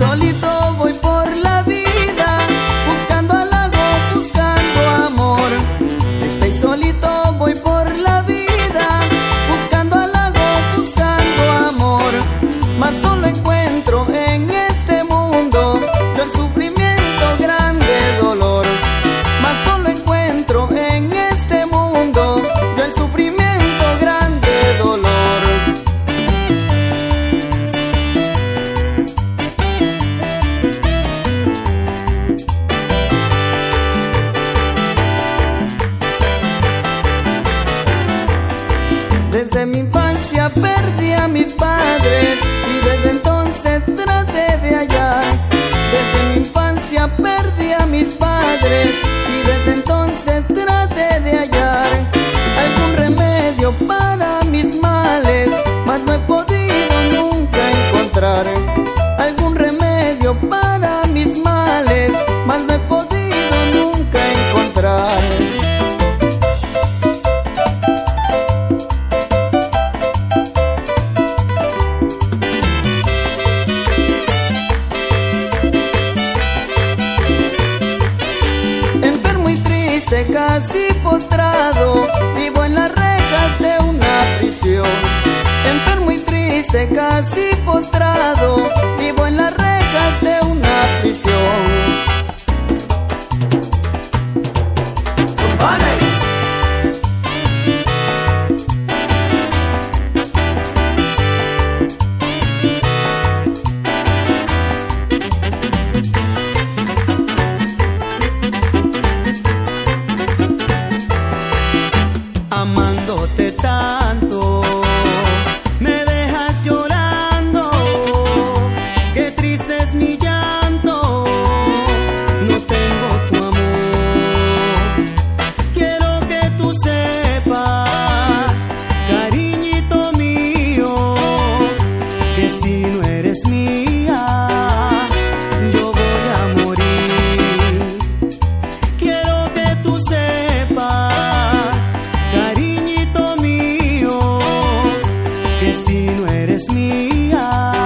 solito voy por la vida, buscando halagos, buscando amor. Estoy solito voy por la vida, buscando halagos, buscando amor. Mas solo encuentro en este mundo yo el sufrimiento, grande dolor. Mas solo encuentro en este mundo yo el sufrimiento, grande dolor. Desde mi infancia perdí a mis padres y desde entonces traté de hallar. Desde mi infancia perdí a mis padres y desde entonces traté de hallar algún remedio para mis males, mas no he podido nunca encontrar algún remedio para mis males, mas no he podido nunca encontrar. Casi postrado, vivo en las rejas de una prisión. Enfermo y triste, casi postrado, vivo en las rejas de una prisión. Amándote tanto, me dejas llorando. Qué triste es mi llanto, no tengo tu amor. Quiero que tú sepas, cariñito mío, que si no eres mía, yo voy a morir. Quiero que tú sepas, cariñito mío, que si no eres mía,